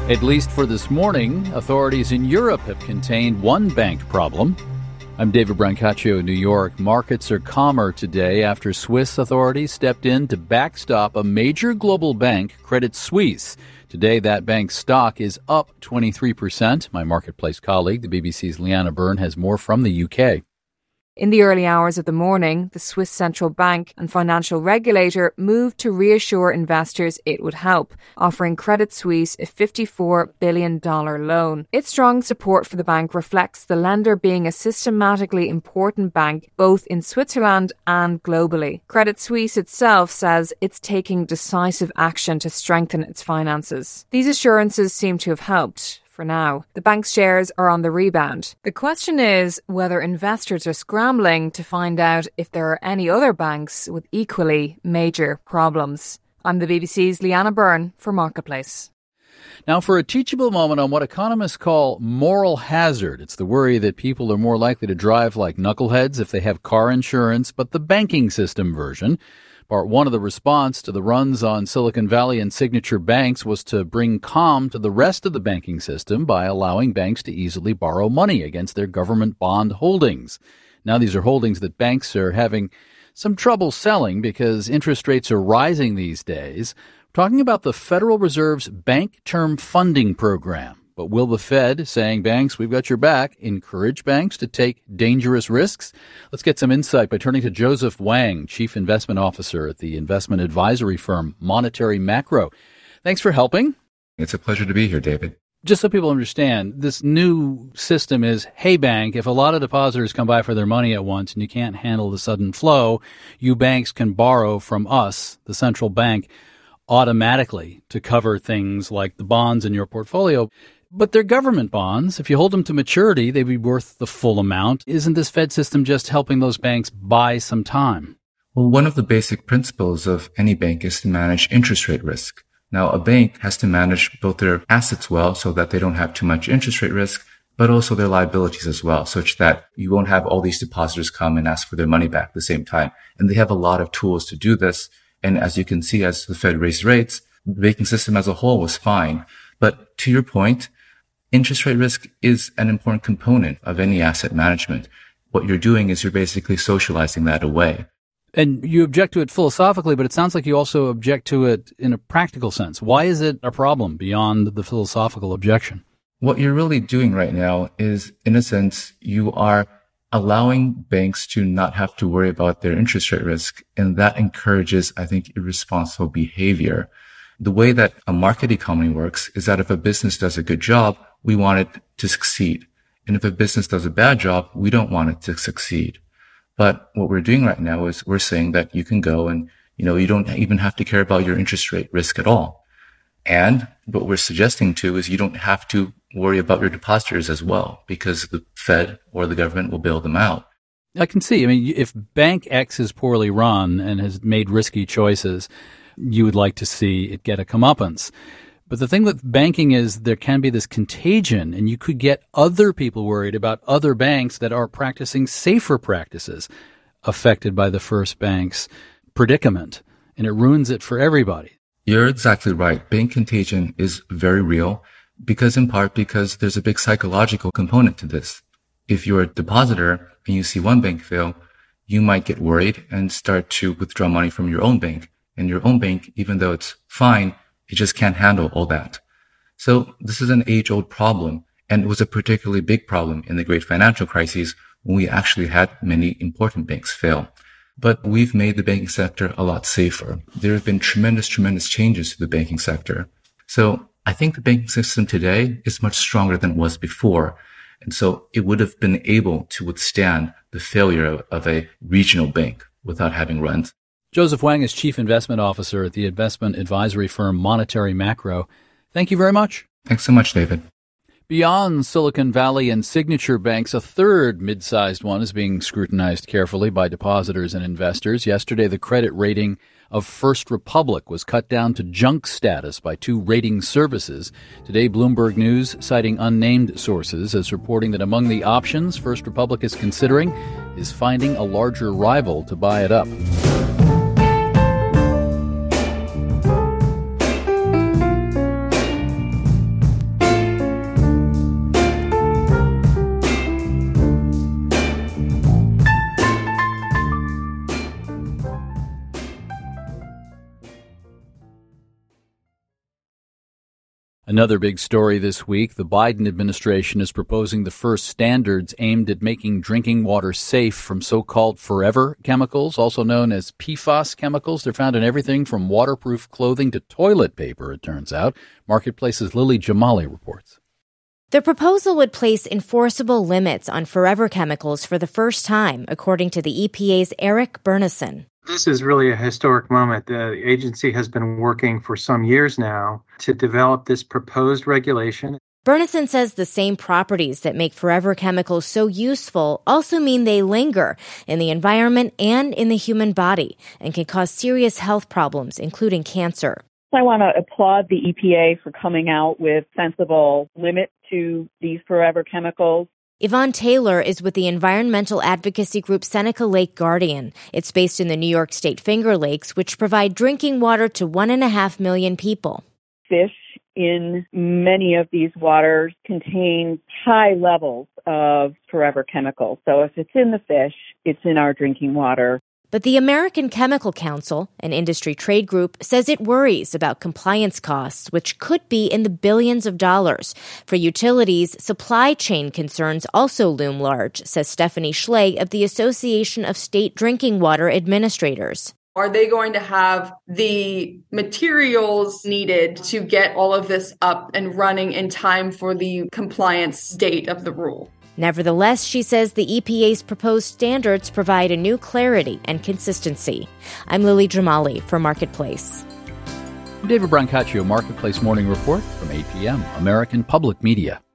At least for this morning, authorities in Europe have contained one bank problem. I'm David Brancaccio in New York. Markets are calmer today after Swiss authorities stepped in to backstop a major global bank, Credit Suisse. Today, that bank's stock is up 23%. My marketplace colleague, the BBC's Liana Byrne, has more from the UK. In the early hours of the morning, the Swiss central bank and financial regulator moved to reassure investors it would help, offering Credit Suisse a $54 billion loan. Its strong support for the bank reflects the lender being a systematically important bank both in Switzerland and globally. Credit Suisse itself says it's taking decisive action to strengthen its finances. These assurances seem to have helped. For now, the bank's shares are on the rebound. The question is whether investors are scrambling to find out if there are any other banks with equally major problems. I'm the BBC's Liana Byrne for Marketplace. Now, for a teachable moment on what economists call moral hazard. It's the worry that people are more likely to drive like knuckleheads if they have car insurance, but the banking system version. Part one of the response to the runs on Silicon Valley and Signature banks was to bring calm to the rest of the banking system by allowing banks to easily borrow money against their government bond holdings. Now these are holdings that banks are having some trouble selling because interest rates are rising these days. We're talking about the Federal Reserve's Bank Term Funding Program. But will the Fed, saying banks, we've got your back, encourage banks to take dangerous risks? Let's get some insight by turning to Joseph Wang, Chief Investment Officer at the investment advisory firm Monetary Macro. Thanks for helping. It's a pleasure to be here, David. Just so people understand, this new system is, hey, bank, if a lot of depositors come by for their money at once and you can't handle the sudden flow, you banks can borrow from us, the central bank, automatically to cover things like the bonds in your portfolio. But they're government bonds. If you hold them to maturity, they'd be worth the full amount. Isn't this Fed system just helping those banks buy some time? Well, one of the basic principles of any bank is to manage interest rate risk. Now, a bank has to manage both their assets well so that they don't have too much interest rate risk, but also their liabilities as well, such that you won't have all these depositors come and ask for their money back at the same time. And they have a lot of tools to do this. And as you can see, as the Fed raised rates, the banking system as a whole was fine. But to your point, interest rate risk is an important component of any asset management. What you're doing is you're basically socializing that away. And you object to it philosophically, but it sounds like you also object to it in a practical sense. Why is it a problem beyond the philosophical objection? What you're really doing right now is, in a sense, you are allowing banks to not have to worry about their interest rate risk. And that encourages, I think, irresponsible behavior. The way that a market economy works is that if a business does a good job, we want it to succeed. And if a business does a bad job, we don't want it to succeed. But what we're doing right now is we're saying that you can go and, you don't even have to care about your interest rate risk at all. And what we're suggesting too is you don't have to worry about your depositors as well, because the Fed or the government will bail them out. I can see. If Bank X is poorly run and has made risky choices, you would like to see it get a comeuppance. But the thing with banking is there can be this contagion, and you could get other people worried about other banks that are practicing safer practices affected by the first bank's predicament, and it ruins it for everybody. You're exactly right. Bank contagion is very real in part because there's a big psychological component to this. If you're a depositor and you see one bank fail, you might get worried and start to withdraw money from your own bank. And your own bank, even though it's fine, it just can't handle all that. So this is an age-old problem, and it was a particularly big problem in the great financial crises when we actually had many important banks fail. But we've made the banking sector a lot safer. There have been tremendous changes to the banking sector. So I think the banking system today is much stronger than it was before. And so it would have been able to withstand the failure of a regional bank without having runs. Joseph Wang is Chief Investment Officer at the investment advisory firm Monetary Macro. Thank you very much. Thanks so much, David. Beyond Silicon Valley and Signature banks, a third mid-sized one is being scrutinized carefully by depositors and investors. Yesterday, the credit rating of First Republic was cut down to junk status by two rating services. Today, Bloomberg News, citing unnamed sources, is reporting that among the options First Republic is considering is finding a larger rival to buy it up. Another big story this week, the Biden administration is proposing the first standards aimed at making drinking water safe from so-called forever chemicals, also known as PFAS chemicals. They're found in everything from waterproof clothing to toilet paper, it turns out. Marketplace's Lily Jamali reports. The proposal would place enforceable limits on forever chemicals for the first time, according to the EPA's Eric Bernison. This is really a historic moment. The agency has been working for some years now to develop this proposed regulation. Bernison says the same properties that make forever chemicals so useful also mean they linger in the environment and in the human body and can cause serious health problems, including cancer. I want to applaud the EPA for coming out with sensible limits to these forever chemicals. Yvonne Taylor is with the environmental advocacy group Seneca Lake Guardian. It's based in the New York State Finger Lakes, which provide drinking water to 1.5 million people. Fish in many of these waters contain high levels of forever chemicals. So if it's in the fish, it's in our drinking water. But the American Chemical Council, an industry trade group, says it worries about compliance costs, which could be in the billions of dollars. For utilities, supply chain concerns also loom large, says Stephanie Schley of the Association of State Drinking Water Administrators. Are they going to have the materials needed to get all of this up and running in time for the compliance date of the rule? Nevertheless, she says the EPA's proposed standards provide a new clarity and consistency. I'm Lily Jamali for Marketplace. David Brancaccio, Marketplace Morning Report from 8 p.m., American Public Media.